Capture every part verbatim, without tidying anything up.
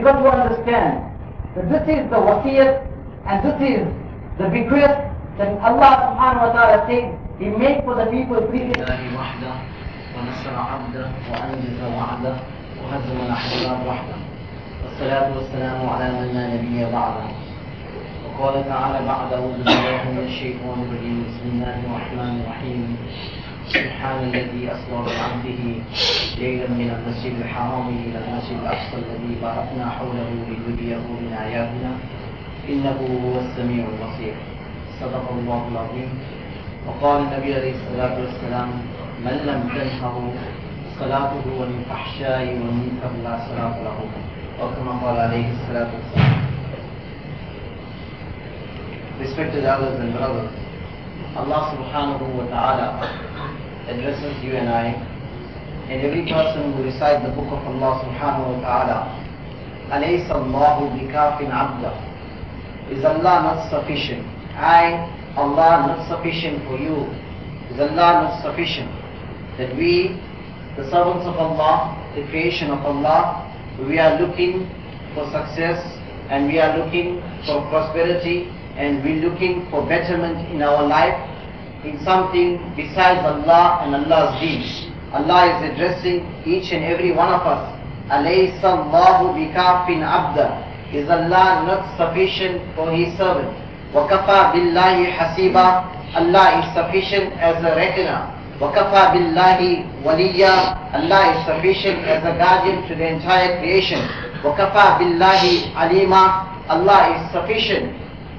got to understand that this is the wasiyat and this is the bequest that Allah subhanahu wa ta'ala said He made for the people previously. ونصر عبده وأنجز وعده وهزم الأحزاب وحده والصلاة والسلام على من لا نبي بعده وقال تعالى بعد أعوذ بالله من الشيطان الرجيم بسم الله الرحمن الرحيم سبحان الذي أسرى بعبده ليلا من المسجد الحرام إلى المسجد الأقصى الذي باركنا حوله لنريه من آياتنا إنه هو السميع البصير صدق الله العظيم. وقال النبي عليه الصلاة والسلام من لم تنهه صلاته عن الفحشاء والمنكر لا صلاة له أو كما قال عليه الصلاة والسلام. Respected elders and brothers, Allah subhanahu wa ta'ala addresses you and I and every person who recites the book of Allah subhanahu wa ta'ala. أَلَيْسَ اللَّهُ بِكَافٍ عَبْدًا. Is Allah not sufficient? I, Allah not sufficient for you? Is Allah not sufficient? That we, the servants of Allah, the creation of Allah, we are looking for success and we are looking for prosperity and we're looking for betterment in our life in something besides Allah and Allah's deeds. Allah is addressing each and every one of us. أَلَيْسَ اللَّهُ بِكَافٍ عَبْدًا. Is Allah not sufficient for His servant? وَكَفَى بِاللَّهِ حَسِيبًا. Allah is sufficient as a reckoner. وَكَفَى بِاللَّهِ وَلِيًّا. Allah is sufficient as a guardian to the entire creation. وَكَفَى بِاللَّهِ عَلِيمًا. Allah is sufficient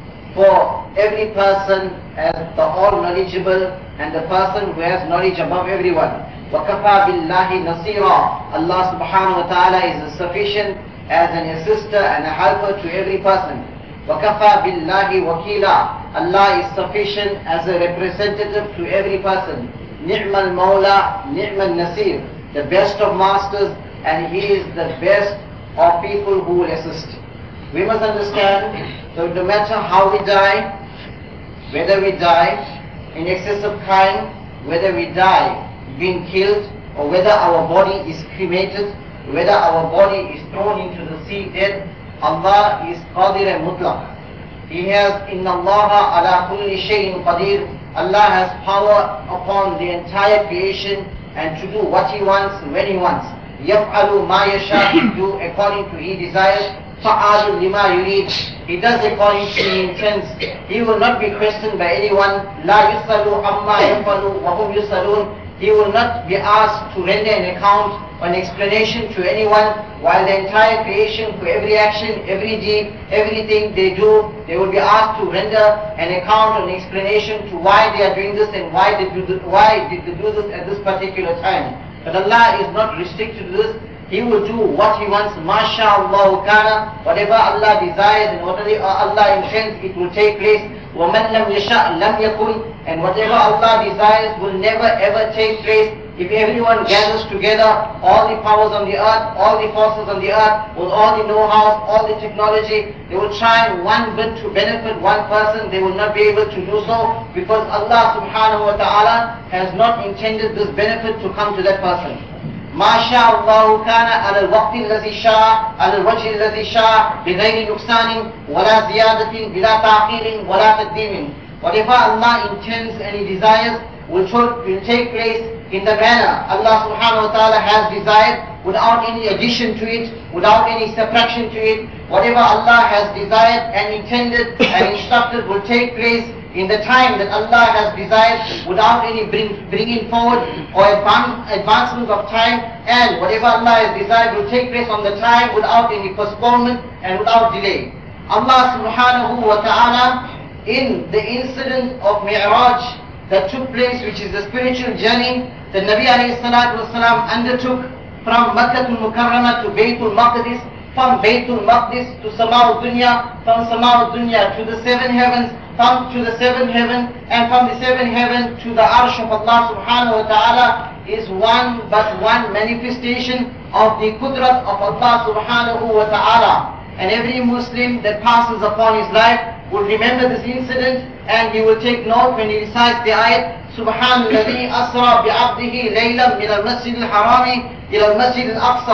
for every person as the all-knowledgeable and the person who has knowledge above everyone. وَكَفَى بِاللَّهِ نَصِيرًا. Allah subhanahu wa ta'ala is sufficient as an assister and a helper to every person. وَكَفَى بِاللَّهِ وَكِيلًا. Allah is sufficient as a representative to every person. نِعْمَ الْمَوْلَى نِعْمَ النَّصِيرُ. The best of masters and He is the best of people who will assist. We must understand that no matter how we die, whether we die in excess of crime, whether we die being killed, or whether our body is cremated, whether our body is thrown into the sea dead, Allah is Qadir Mutlaq. He has, Inna Allah ala kulli shay'in qadir. Allah has power upon the entire creation and to do what He wants when He wants. Yaf'alu ma yasha, to do according to He desires. Fa'alu lima yurid. He does according to He intends. He will not be questioned by anyone. La yusalu amma yafalu wa hum yusalun. He will not be asked to render an account or an explanation to anyone, while the entire creation, for every action, every deed, everything they do, they will be asked to render an account or an explanation to why they are doing this and why they do this, why did they do this at this particular time. But Allah is not restricted to this. He will do what He wants. MashaAllah kana. Whatever Allah desires and whatever Allah intends, it will take place. وَمَنْ لَمْ يَشَأْ لَمْ يَكُنْ. And whatever Allah desires will never ever take place. If everyone gathers together, all the powers on the earth, all the forces on the earth, with all the know-how, all the technology, they will try one bit to benefit one person, they will not be able to do so, because Allah subhanahu wa ta'ala has not intended this benefit to come to that person. ما شاء الله كان على الوقت الذي شاء على الوجه الذي شاء بغير نقصان ولا زيادة بلا تأخير ولا تقديم. Whatever Allah intends and He desires will, will take place in the manner Allah subhanahu wa ta'ala has desired, without any addition to it, without any subtraction to it. Whatever Allah has desired and intended and instructed will take place in the time that Allah has desired, without any bring, bringing forward or advance, advancement of time, and whatever Allah has desired will take place on the time without any postponement and without delay. Allah subhanahu wa ta'ala, in the incident of Mi'raj that took place, which is the spiritual journey that Nabi alayhi salatu wasalam undertook from Makkah al-Mukarramah to Baytul Maqdis, from Baytul Maqdis to Sama'ud Dunya, from Sama'ud Dunya to the seven heavens, from to the seventh heaven, and from the seventh heaven to the Arsh of Allah subhanahu wa ta'ala, is one but one manifestation of the Qudrat of Allah subhanahu wa ta'ala. And every Muslim that passes upon his life will remember this incident, and he will take note when he recites the ayat, سبحان الذي أسرى بعبده ليلا من المسجد الحرام إلى المسجد الأقصى.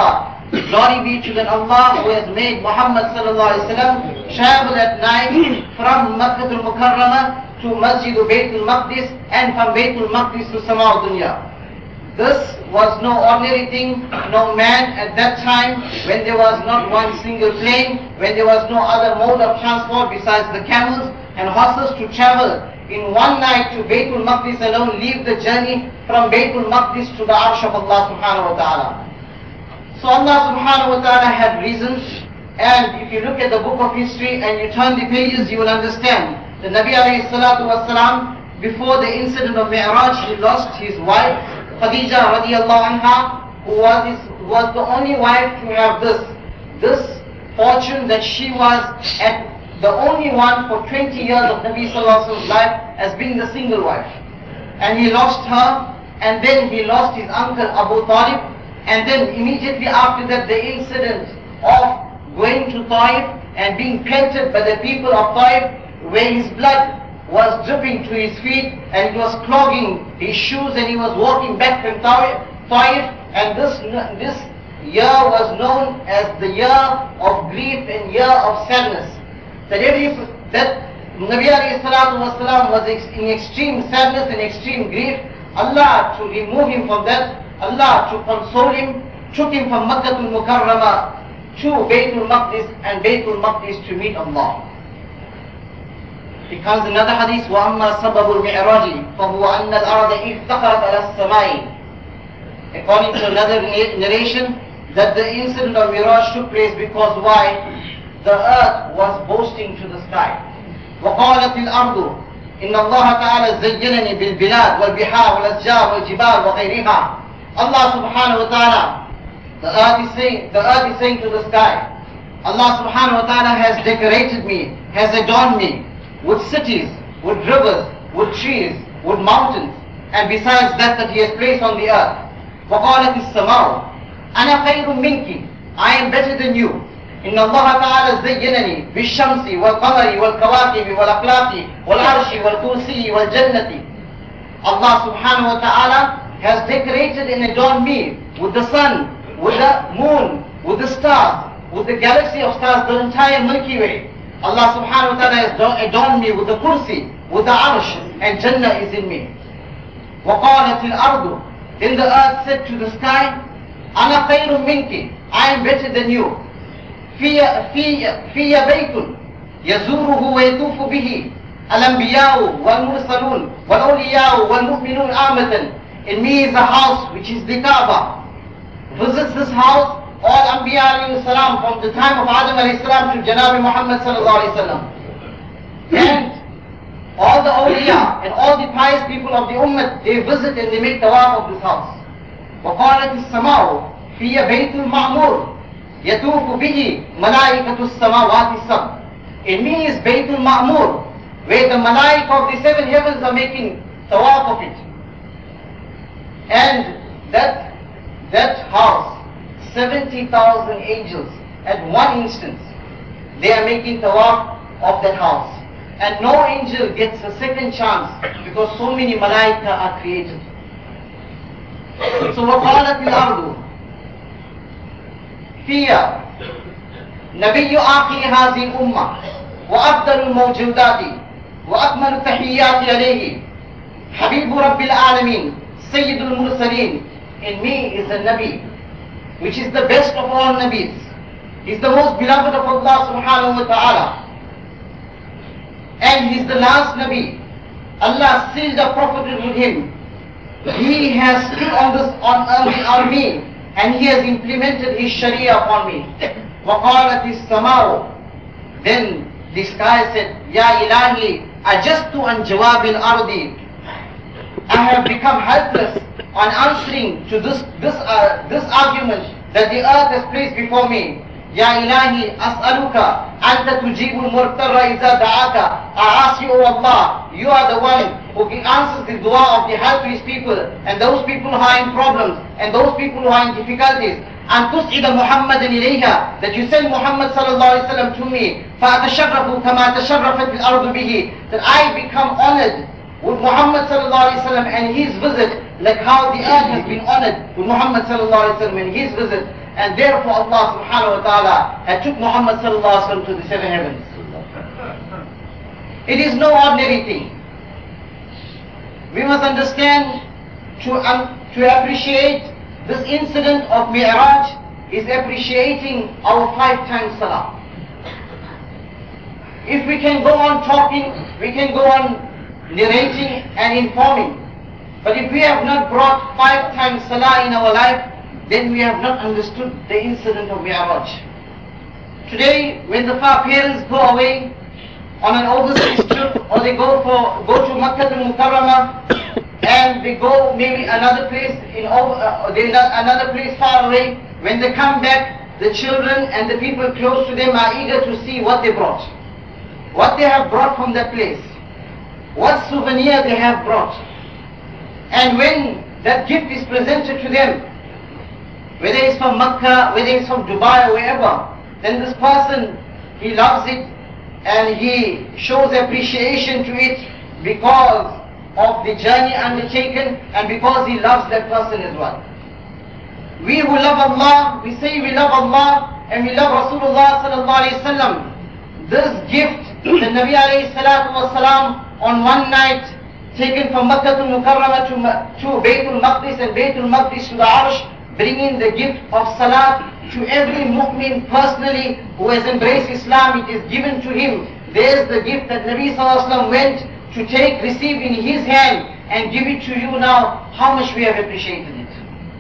Glory be to that Allah who has made Muhammad sallallahu alaihi wasallam travel at night from Makkah al-Mukarramah to Masjid Baytul Maqdis and from Baytul Maqdis to Sama al-Dunya. This was no ordinary thing. No man at that time, when there was not one single plane, when there was no other mode of transport besides the camels and horses, to travel in one night to Baytul Maqdis alone, leave the journey from Baytul Maqdis to the Arsh of Allah subhanahu wa ta'ala. So Allah subhanahu wa ta'ala had reasons, and if you look at the book of history and you turn the pages, you will understand. The Nabi alayhi salatu wasalam, before the incident of Mi'raj, he lost his wife, Khadija radiallahu anha, who was, his, was the only wife to have this, this fortune that she was at the only one for twenty years of Nabi sallallahu alaihi wasallam's life as being the single wife. And he lost her, and then he lost his uncle Abu Talib, and then immediately after that the incident of going to Taif and being pelted by the people of Taif, where his blood was dripping to his feet and it was clogging his shoes, and he was walking back from Taif, and this, this year was known as the year of grief and year of sadness. That every, that Nabi alayhi salatu wasalam was in extreme sadness and extreme grief. Allah, to remove him from that, Allah, to console him, took him from Makkah al-Mukarramah to Baytul Maqdis, and Baytul Maqdis to meet Allah. It comes in another hadith, وَأَمَّا سَبَبُ الْمِعْرَاجِ فَهُوَ أَنَّ الْأَرْضَ اِفْتَقَرَتْ عَلَى السَّمَاءِ. According to another narration, that the incident of Miraj took place because why? The earth was boasting to the sky. وَقَالَتِ الْأَرْضُ إِنَّ اللَّهَ تَعَالَى زَيَّنَنِي بِالْبِلَادِ وَالْبِحَارِ وَالْأَشْجَارِ وَالْجِبَالِ وَغَيْرِهَا. Allah subhanahu wa ta'ala, the earth is saying, the earth is saying to the sky, Allah subhanahu wa ta'ala has decorated me, has adorned me with cities, with rivers, with trees, with mountains, and besides that that He has placed on the earth. وَقَالَتِ السَّمَاءُ أَنَا خَيْرٌ مِنْكِ, I am better than you. إِنَّ اللَّهَ تَعَالَى زَيَّنَنِي بِالشَّمْسِ وَالْقَمَرِ وَالْكَوَاكِبِ وَالْأَفْلَاقِ وَالْعَرْشِ وَالْكُرْسِيِّ وَالْجَنَّةِ. Allah subhanahu wa ta'ala has decorated and adorned me with the sun, with the moon, with the stars, with the galaxy of stars, the entire Milky Way. Allah subhanahu wa ta'ala has adorned me with the kursi, with the arsh, and Jannah is in me. وَقَالَتِ الْأَرْضُ, then the earth said to the sky, أَنَا خَيْرٌ مِنْكِ, I am better than you. فِيَ فِيَ فِيَ بَيْتٌ يَزُورُهُ وَيَطُوفُ بِهِ الْأَنْبِيَاءُ وَالْمُرْسَلُونَ وَالْأَوْلِيَاءُ وَالْمُؤْمِنُونَ آمَةً. In me is a house which is the Kaaba. Visits this house all Anbiya alayhi salam, from the time of Adam alayhi salam to Janabi Muhammad sallallahu alayhi salam. And all the awliya and all the pious people of the ummah, they visit and they make tawaf of this house. وَقَالَتِ السَّمَاءُ فِيَ بَيْتُ الْمَعْمُورِ يَتُوفُ بِهِ مَلَائِكَةُ السَّمَاوَاتِ السَّبْعِ. In me is Baytul Ma'mur, where the malaik of the seven heavens are making tawaf of it. And that, that house, seventy thousand angels at one instance, they are making tawaf of that house. And no angel gets a second chance because so many malaika are created. So وَقَالَتِ الْأَرْضُ فِيَا نَبِيُّ آخِرِ هَذِهِ الْأُمَّةِ وَأَفْضَلُ الْمَوْجُودَاتِ وَأَكْمَلُ التَّحِيَّاتِ عَلَيْهِ حَبِيبُ رَبِّ الْعَالَمِينَ سَيِّدُ الْمُرْسَلِينَ. In me is a Nabi, which is the best of all Nabis. He is the most beloved of Allah subhanahu wa ta'ala. And he is the last Nabi. Allah sealed a prophet with him. He has stood on this on, on, on me, and he has implemented his Sharia upon me. وَقَالَتِ السَّمَاءُ, then the sky said, Ya ilahi, ajastu an jawab al-ardi. I have become helpless on answering to this this uh, this argument that the earth has placed before me. Ya ilahi, as'aluka anta tujibul murtarra iza da'aka. I ask you, O Allah, you are the one who answers the dua of the helpless people, and those people who are in problems, and those people who are in difficulties. And tus'ida Muhammadan ilayha, that you send Muhammad sallallahu alayhi wa sallam to me. فَأَتَشَرَّفُ كَمَا تَشَرَّفَتِ الْأَرْضُ بِهِ, that I become honored with Muhammad sallallahu alayhi wa sallam and his visit, like how the earth has been honored with Muhammad sallallahu alayhi wa sallam and his visit. and therefore Allah subhanahu wa ta'ala had took Muhammad sallallahu alaihi wasallam to the seven heavens. It is no ordinary thing. We must understand to, um, to appreciate this incident of Mi'raj is appreciating our five times salah. If we can go on talking, we can go on narrating and informing. But if we have not brought five times salah in our life, then we have not understood the incident of Mi'raj. Today, when the far parents go away on an overseas trip, or they go for go to Makkah al-Mukarramah, and they go maybe another place in over, uh, they another place far away, when they come back, the children and the people close to them are eager to see what they brought, what they have brought from that place, what souvenir they have brought. And when that gift is presented to them, whether it's from Makkah, whether it's from Dubai or wherever, then this person, he loves it and he shows appreciation to it because of the journey undertaken and because he loves that person as well. We who love Allah, we say we love Allah and we love Rasulullah sallallahu alayhi wa sallam. This gift, the Nabi alayhi salatu wa salam, on one night taken from Makkah al-Mukarramah to, to Baytul Maqdis and Baytul Maqdis to the Arsh, bringing the gift of Salat to every mu'min personally who has embraced Islam. It is given to him. There's the gift that Nabi sallallahu alayhi wa sallam went to take, receive in his hand and give it to you now. How much we have appreciated it.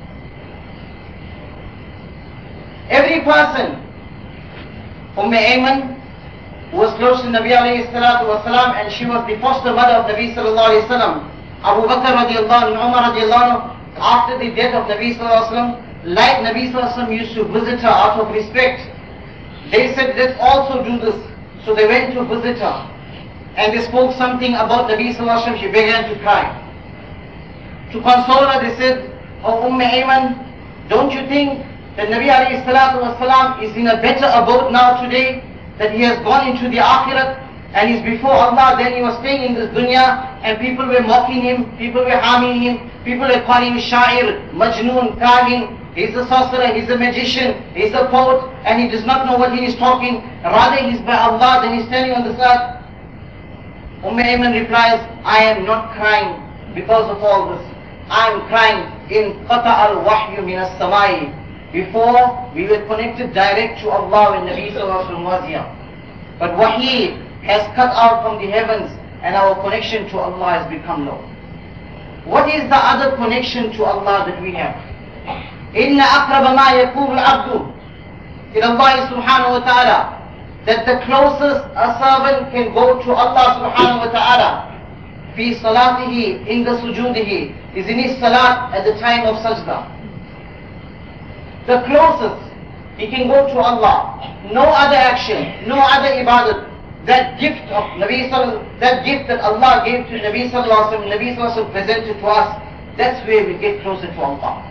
Every person, Umm Ayman, who was close to Nabi alayhi salatu wa salam, and she was the foster mother of Nabi sallallahu alayhi wa sallam. Abu Bakr radiallahu anhu, Umar radiallahu anhu, after the death of Nabi sallallahu alayhi wa sallam, like Nabi sallallahu alayhi wa sallam used to visit her out of respect, they said, let's also do this. So they went to visit her and they spoke something about Nabi sallallahu alayhi wa sallam. She began to cry. To console her, they said, oh Umm Ayman, don't you think that Nabi alayhi salatu wa salam is in a better abode now today, that he has gone into the akhirat and is before Allah? Then he was staying in this dunya and people were mocking him, people were harming him, people were calling him Sha'ir, Majnoon, Kahin, he's a sorcerer, he's a magician, he's a poet, and he does not know what he is talking. Rather he's by Allah, then he's standing on this earth. Umm Ayman replies, I am not crying because of all this. I am crying in qata al-wahyu min as-samai. Before we were connected direct to Allah when Nabi sallallahu alayhi wa sallam was here. But wahi has cut out from the heavens and our connection to Allah has become low. What is the other connection to Allah that we have? Inna aqraba ma yakunu al-abdu ila Allah subhanahu wa ta'ala, that the closest a servant can go to Allah subhanahu wa ta'ala fi salatihi, in the sujudihi, is in his salat at the time of sajda. The closest he can go to Allah, no other action, no other ibadat. That gift of Nabi sallallahu, that gift that Allah gave to Nabi sallallahu alaihi wasallam, Nabi sallallahu alaihi wasallam presented to us, that's where we get closer to Allah.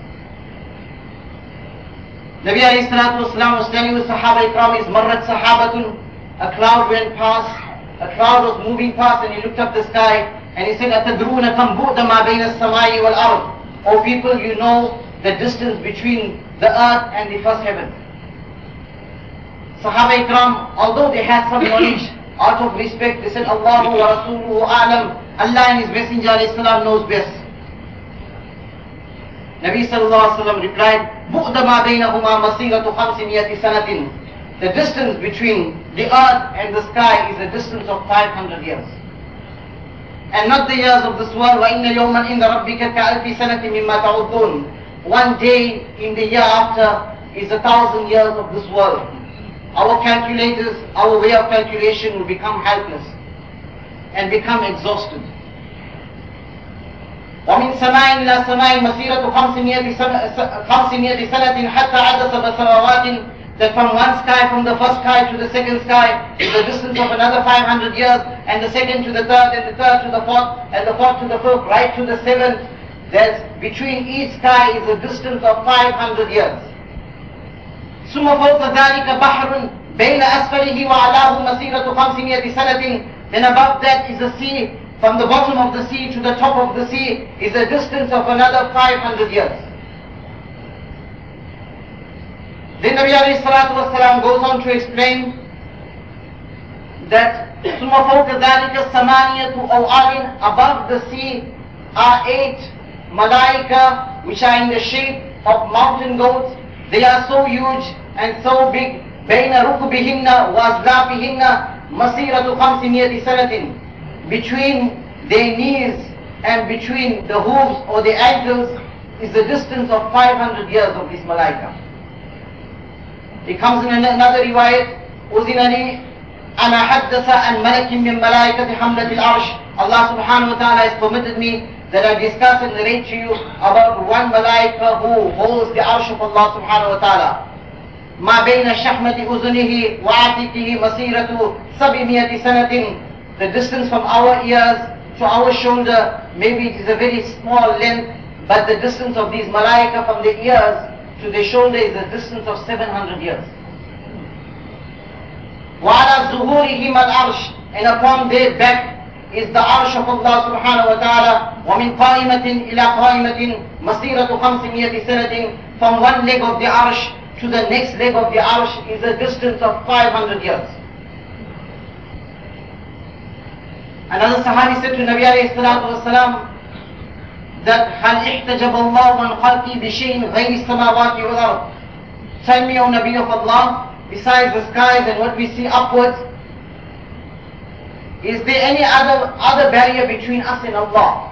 Nabi alayhi salatu wasalam was telling with Sahaba Ikram, is marrat sahabatun, a cloud went past, a cloud was moving past, and he looked up the sky and he said, atadruna kam bu'da ma bayna as-samai wal ard. O people, you know the distance between the earth and the first heaven. Sahaba Ikram, although they had some knowledge, out of respect, they said, Allahu wa Rasuluhu a'lam, Allah and His Messenger alayhi salam knows best. Nabi sallallahu alayhi wa sallam replied, bu'da ma baynahuma masiratu khamsimiyati sanatin. The distance between the earth and the sky is a distance of five hundred years. And not the years of this world. وَإِنَّ يَوْمًا إِنَّ رَبِّكَ كَأَلْفِ سَنَةٍ مِمَّا تَعُدُّونَ. One day in the year after is a thousand years of this world. Our calculators, our way of calculation will become helpless and become exhausted. وَمِن سَمَاءٍ إِلَى سَمَاءٍ مَسِيرَةُ خَمْسِمِيَةِ سَنَةٍ حَتَّى عَدَّ سَبْعَ سَمَاوَاتٍ. That from one sky, from the first sky to the second sky, is a distance of another five hundred years, and the second to the third, and the third to the fourth, and the fourth to the fifth, right to the seventh. There's between each sky is a distance of five hundred years. ثم فوق ذلك بحر بين أسفله وعلاه مسيرة خمسمائة سنة. Then above that is the sea. From the bottom of the sea to the top of the sea is a distance of another five hundred years. Then Nabi alayhi salatu wasalam goes on to explain that ثُمَّ فَوْقَ ذَلِكَ السَّمَانِيَةُ أَوْعَالٍ, above the sea are eight malaika which are in the shape of mountain goats. They are so huge and so big. بَيْنَ رُكُبِهِنَّ وَأَزْلَافِهِنَّ مَسِيرَةُ خَمْسِمِيَةِ سَنَةٍ, between their knees and between the hooves or the ankles is the distance of five hundred years of this malaika. It comes in another riwayat, أُذِنَ لِي أَنَا حَدَّثَ عَنْ مَلَكٍ مِّن مَلَائِكَةِ حَمْلَةِ الْعَرْشِ. Allah subhanahu wa ta'ala has permitted me that I discuss and narrate to you about one malaika who holds the arsh of Allah subhanahu wa ta'ala. مَا بَيْنَ شَحْمَةِ أُذُنِهِ وَعَاتِقِهِ مَسِيرَةُ سَبْعِمِائَةِ سَنَةٍ. The distance from our ears to our shoulder, maybe it is a very small length, but the distance of these malaika from the ears to the shoulder is a distance of seven hundred years. وَعَلَى ظُهُورِهِمَ الْعَرْشِ, and upon their back is the arsh of Allah subhanahu wa ta'ala. وَمِنْ قَائِمَةٍ إِلَى قَائِمَةٍ مَسِيرَةُ خَمْسِمِيَةِ سَنَةٍ. From one leg of the arsh to the next leg of the arsh is a distance of five hundred years. Another Sahabi said to Nabi alayhi salatu wasalam that هَلْ اِحْتَجَبَ اللَّهُ عَنْ خَلْقِي بِشَيْءٍ غَيْرِ السَّمَاوَاتِ وَالْأَرْضِ. Tell me, O Nabi of Allah, besides the skies and what we see upwards, is there any other other barrier between us and Allah?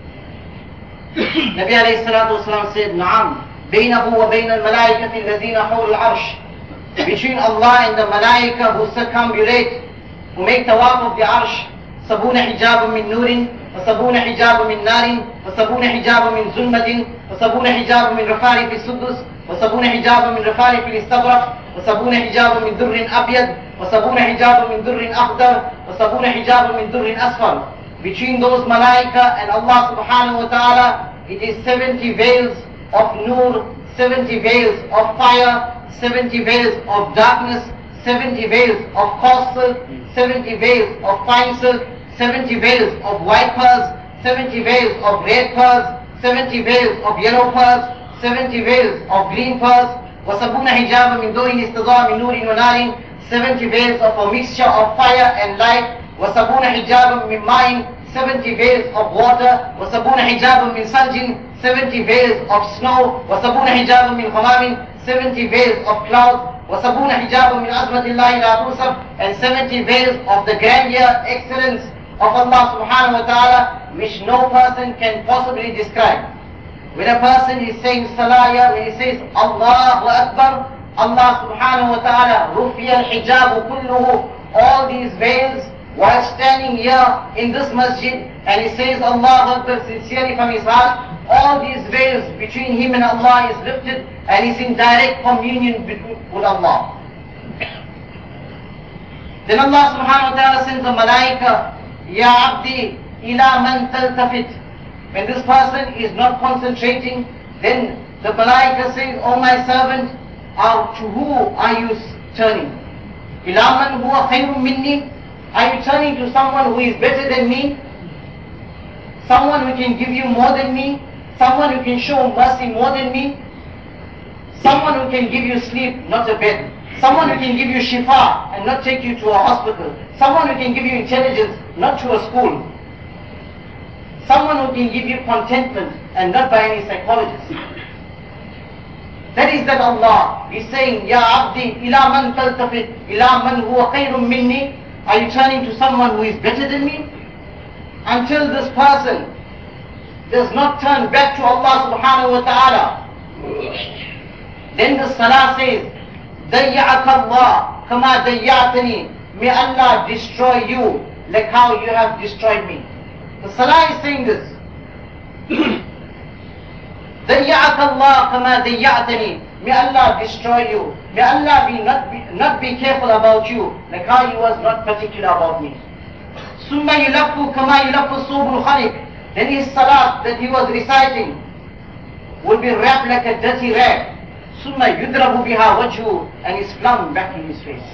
Nabi alayhi salatu wasalam said, نعم بينه وبين الملائكة الذين حول العرش. Between Allah and the malaika who circumambulate, who make tawaf of the arsh, سبون حجاب من نور وسبون حجاب من نار وسبون حجاب من ظلمة وسبون حجاب من رفارف السدس وسبون حجاب من رفارف الاستبرق وسبون حجاب من در أبيض وسبون حجاب من در أخضر وسبون حجاب من در أصفر. Between those malaika and Allah subhanahu wa ta'ala, it is seventy veils of nur, seventy veils of fire, seventy veils of darkness, seventy veils of coarse silk, seventy veils of fine silk, seventy veils of white pearls, seventy veils of red pearls, seventy veils of yellow pearls, seventy veils of green pearls, وَسَبُونَ حِجَابًا مِنْ دُورٍ اسْتَضَاءَ مِنْ نُورٍ وَنَارٍ, seventy veils of a mixture of fire and light, وَسَبُونَ حِجَابًا مِنْ مَاءٍ, seventy veils of water, وَسَبُونَ حِجَابًا مِنْ ثَلْجٍ, seventy veils of snow, وَسَبُونَ حِجَابًا مِنْ غَمَامٍ, seventy veils of clouds, وَسَبُونَ حِجَابًا مِنْ عَظْمَةِ اللَّهِ لَا تُوصَفْ, and seventy veils of the grandeur, excellence of Allah subhanahu wa ta'ala, which no person can possibly describe. When a person is saying salaya, when he says Allahu Akbar, Allah subhanahu wa ta'ala, rufiya al-hijabu kulluhu, all these veils, while standing here in this masjid, and he says Allahu Akbar sincerely from his heart, all these veils between him and Allah is lifted, and he's in direct communion with Allah. Then Allah subhanahu wa ta'ala sends a malaika, Ya abdi ila man taltafit. When this person is not concentrating, then the malaika says, O my servant, uh, to who are you turning? Ila man huwa khayrun minni. Are you turning to someone who is better than me? Someone who can give you more than me? Someone who can show mercy more than me? Someone who can give you sleep, not a bed. Someone who can give you shifa and not take you to a hospital. Someone who can give you intelligence, not to a school. Someone who can give you contentment and not by any psychologist. That is that Allah is saying, Ya abdi ila man taltafit, ila man huwa khayrun minni. Are you turning to someone who is better than me? Until this person does not turn back to Allah subhanahu wa ta'ala, then the salah says, Dayya'aka Allah kama dayya'tani. May Allah destroy you like how you have destroyed me. The salah is saying this. Dayya'aka Allah kama dayya'tani. May Allah destroy you. May Allah be not be not be careful about you like how He was not particular about me. Summa yulaffu kama yulaffu subul khaliq. Then his salat that he was reciting will be wrapped like a dirty rag. Summa yudrabu biha wajhu, and is flung back in his face.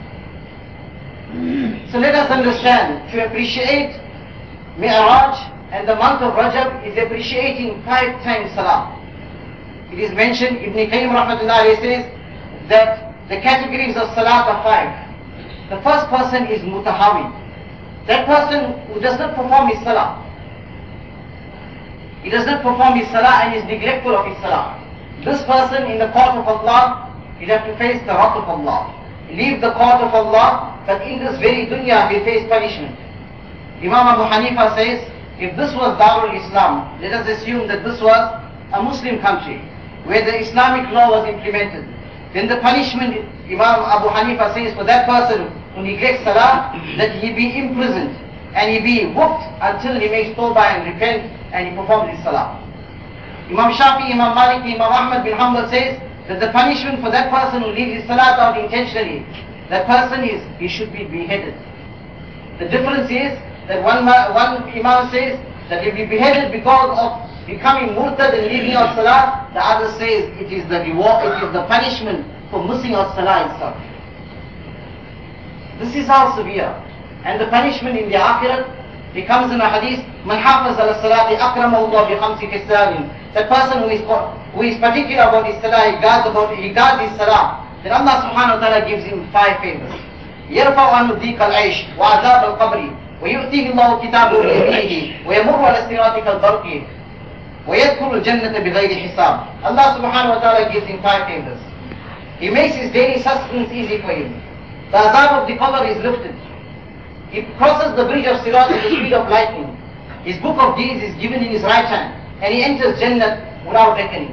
So let us understand, to appreciate Mi'raj and the month of Rajab is appreciating five times salah. It is mentioned, Ibn Qayyim rahmatullah alayhi says, that the categories of salat are five. The first person is mutahawi. That person who does not perform his salah. He does not perform his salah and is neglectful of his salah. This person in the court of Allah, he'll have to face the wrath of Allah. Leave the court of Allah, but in this very dunya he'll face punishment. Imam Abu Hanifa says, if this was Darul Islam, let us assume that this was a Muslim country, where the Islamic law was implemented, then the punishment, Imam Abu Hanifa says, for that person who neglects salah, that he be imprisoned and he be whooped until he makes tawbah and repent and he performs his salah. Imam Shafi, Imam Malik, Imam Ahmad bin Hanbal says that the punishment for that person who leaves his salah out intentionally, that person is, he should be beheaded. The difference is that one, one Imam says that he'll be beheaded because of becoming murtad and leaving out salah. The other says it is the reward, it is the punishment for missing out salah itself. This is how severe. And the punishment in the akhirat becomes in a hadith, Man hafiz ala salati akramahu Allah bi khamsi khisalin. That person who is, who is particular about his salah, he guards, about, he guards his salah, then Allah subhanahu wa ta'ala gives him five favors. يرفع عنه ضيق العيش وعذاب القبر ويؤتيه الله كتابه بيمينه ويمر على الصراط كالبرق ويدخل الجنة بغير حساب. Allah subhanahu wa ta'ala gives him five favors. He makes his daily sustenance easy for him. The azab of the qabr is lifted. He crosses the bridge of Sirat at the speed of lightning. His book of deeds is given in his right hand, and he enters Jannah without reckoning.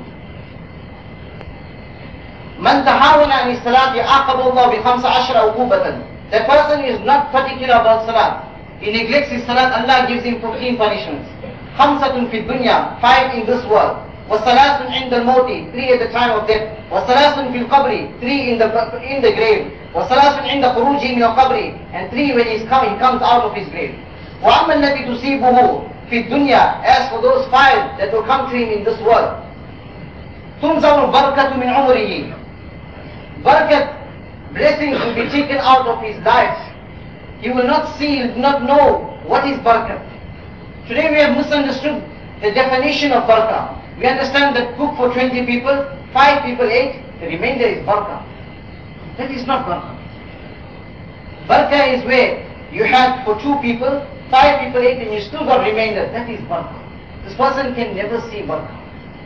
Man tahawana an salati aqaba Allah bi khamsa ashra uqubatan. That person is not particular about salat. He neglects his salat, Allah gives him fifteen punishments. Khamsatun fi dunya, five in this world. Wa salasun inda al-mawti, three at the time of death. Wa salasun fil qabri, three in the in the grave. Wa salasun inda khuruji min al-qabri, and three when he's coming, he comes out of his grave. Wa amma allati tusibuhu fi dunya, as for those five that will come to him in this world. Tunzaru barakatu min umrihi. Barakat, blessings will be taken out of his life. He will not see, he will not know what is barakat. Today we have misunderstood the definition of barakah. We understand that cook for twenty people, five people ate, the remainder is barakah. That is not barakah. Barakah is where you had for two people, five people ate and you still got remainder. That is barakah. This person can never see barakah.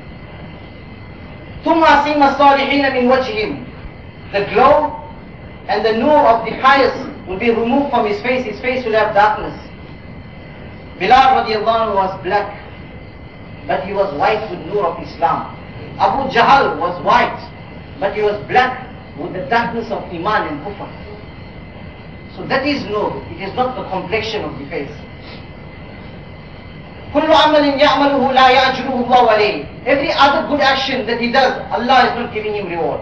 ثُمَّ أَصِيمَ الصَّالِحِينَ مِنْ وَجْهِهِمْ. The glow and the nur of the pious will be removed from his face. His face will have darkness. Bilal radiallahu anhu was black, but he was white with nur of Islam. Abu Jahl was white, but he was black with the darkness of Iman and Kufr. So that is nur. It is not the complexion of the face. كُلُّ عَمَلٍ يَعْمَلُهُ لَا يَأْجُرُهُ اللَّهُ عَلَيْهِ. Every other good action that he does, Allah is not giving him reward.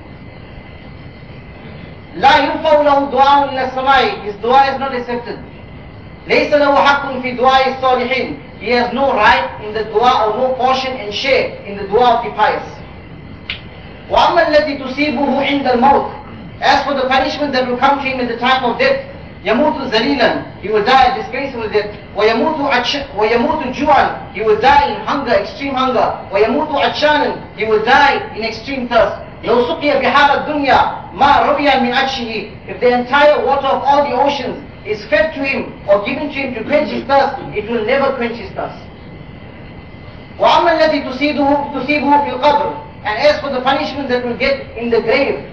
لا ينفع له دعاء إلى السماء. His dua is not accepted. ليس له حق في دعاء الصالحين. He has no right in the dua or no portion and share in the dua of the pious. وأما التي تصيبه عند الموت. As for the punishment that will come to him in the time of death, يموت ذليلا. He will die a disgraceful death. ويموت ويموت جوعا. He will die in hunger, extreme hunger. ويموت عطشانا. He will die in extreme thirst. لو سقي بحار الدنيا ما ربي من عطشه. If the entire water of all the oceans is fed to him or given to him to quench his thirst, it will never quench his thirst. وأما التي تصيبه تصيبه في القبر. And as for the punishment that will get in the grave,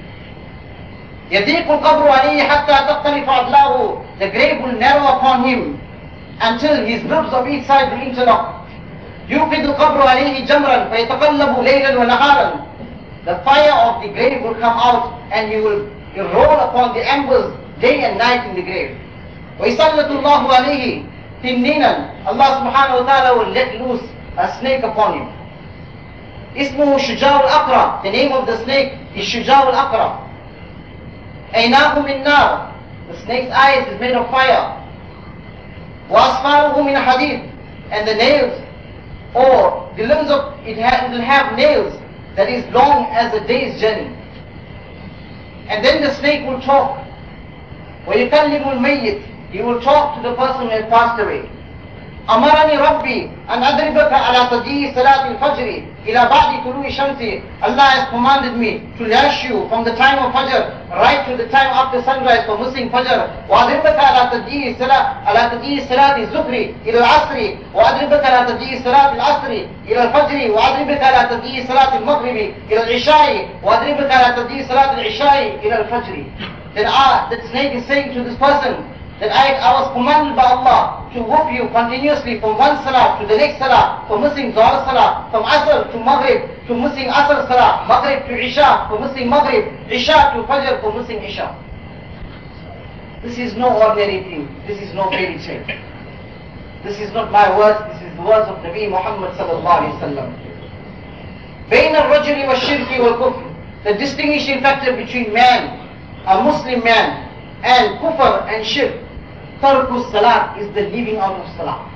يضيق القبر عليه حتى تختلف أضلاعه. The grave will narrow upon him until his ribs of each side will interlock. يوقد القبر عليه جمرا فيتقلب ليلا ونهارا. The fire of the grave will come out and you will you roll upon the embers day and night in the grave. وَيَسَلَّتُ اللَّهُ عَلَيْهِ تِنِّينًا. Allah subhanahu wa ta'ala will let loose a snake upon him. اسمه شجاع الأقرع. The name of the snake is شجاع الأقرع. عيناه من نار. The snake's eyes is made of fire. وأصفاره من حديد. And the nails, or the limbs of it, ha it will have nails that is long as a day's journey. And then the snake will talk. وَيُكَلِّمُ الْمَيِّتِ. He will talk to the person who has passed away. أمرني ربي أن أضربك على تضييع صلاة الفجر إلى بعد طلوع الشمس. Allah has commanded me to lash you from the time of Fajr right to the time after sunrise for missing Fajr. وأضربك على تضييع صلاة على تضييع صلاة الظهر إلى العصر. وأضربك على تضييع صلاة العصر إلى الفجر. وأضربك على تضييع صلاة المغرب إلى العشاء. وأضربك على تضييع صلاة العشاء إلى الفجر. Then ah, that snake is saying to this person that I, I was commanded by Allah to whoop you continuously from one salah to the next salah, for missing Dhuhr salah, from Asr to Maghrib, to missing Asr salah, Maghrib to Isha, for missing Maghrib, Isha to Fajr, for missing Isha. This is no ordinary thing. This is no fairy tale. This is not my words, this is the words of Nabi Muhammad sallallahu alayhi wa sallam. بين الرجل والشرك والكفر. The distinguishing factor between man, a Muslim man, and kufr and shirk, tarku salat, is the leaving out of salah.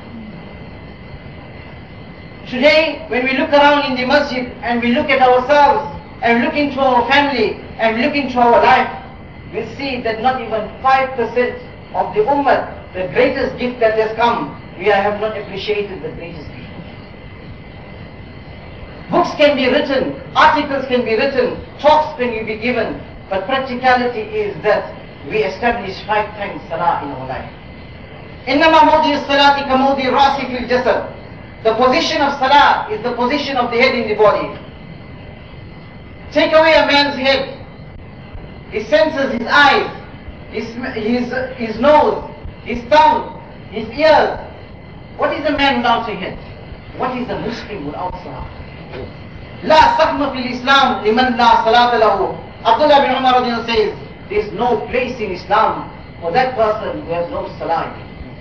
Today, when we look around in the masjid and we look at ourselves and look into our family and look into our life, we see that not even five percent of the ummah, the greatest gift that has come, we have not appreciated the greatest gift. Books can be written, articles can be written, talks can be given, but practicality is that we establish five times salah in our life. إنما موضع الصلاة كموضع الرأس في الجسد. The position of salah is the position of the head in the body. Take away a man's head, his senses, his eyes, his, his, his nose, his tongue, his ears. What is a man without a head? What is a Muslim without salah? لا سهم في الإسلام لمن لا صلاة له. Abdullah bin Umar radiallahu anhu says, there is no place in Islam for that person who has no salah.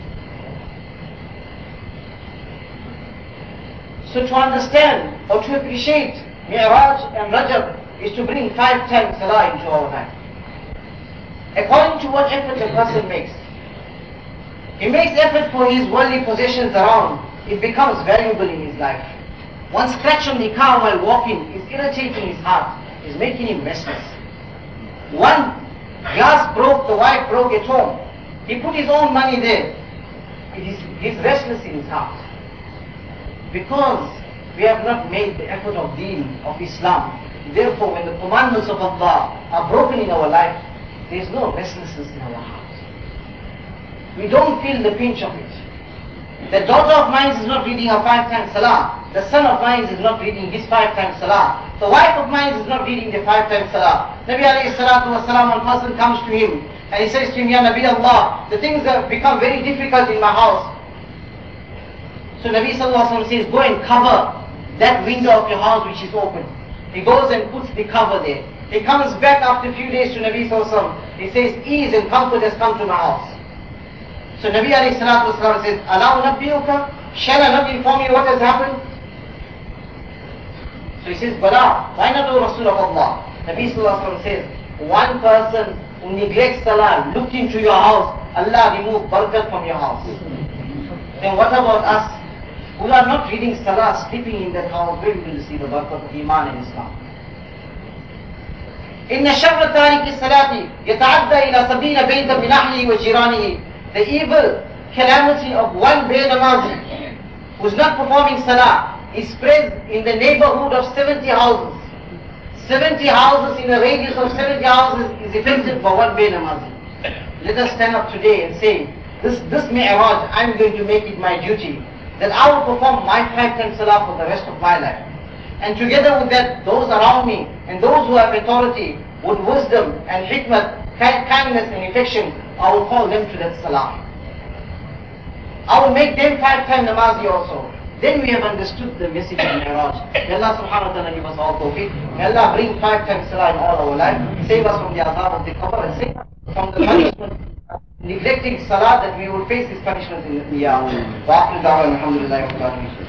So to understand or to appreciate Mi'raj and Rajab is to bring five times salah into our life. According to what effort a person makes. He makes effort for his worldly possessions around, it becomes valuable in his life. One scratch on the car while walking is irritating his heart, is making him restless. One glass broke, the wife broke at home. He put his own money there. It is, he's restless in his heart. Because we have not made the effort of deen, of Islam. Therefore, when the commandments of Allah are broken in our life, there is no restlessness in our heart. We don't feel the pinch of it. The daughter of mine is not reading her five times salah. The son of mine is not reading his five times salah. The wife of mine is not reading the five times salah. Nabi alayhi salatu wasalam, one person comes to him and he says to him, Ya Nabi Allah, the things have become very difficult in my house. So Nabi sallallahu alayhi wa sallam says, go and cover that window of your house which is open. He goes and puts the cover there. He comes back after a few days to Nabi sallallahu alayhi wa sallam. He says, ease and comfort has come to my house. So Nabi alayhi salatu wasalam says, Ala unabbiyuka, shall I not inform you what has happened? So he says, Bala, why not O Rasul of Allah? Nabi sallallahu alayhi wa sallam says, one person who neglects salah, looked into your house, Allah remove barakat from your house. Then what about us who are not reading salah, sleeping in that house? Where will you see the barakat of Iman and Islam? إن شر تارك الصلاة يتعدى إلى سبعين بيتا من أهله وجيرانه. The evil calamity of one day namazi who is not performing salah is spread in the neighborhood of seventy houses. seventy houses in a radius of seventy houses is effective for one day namazi. Let us stand up today and say, this, this Mi'raj, I am going to make it my duty that I will perform my five times salah for the rest of my life. And together with that, those around me and those who have authority, with wisdom and hikmah, kindness and affection, I will call them to that salah. I will make them five times namazi also. Then we have understood the message of Mi'raj. May Allah subhanahu wa ta'ala give us all tawfiq. May Allah bring five times salah in all our life. Save us from the azab of the qabr and save us from the punishment of neglecting salah, that we will face this punishment in the qiyamah. Wa akhir da'wan alhamdulillahi wa barakatuh.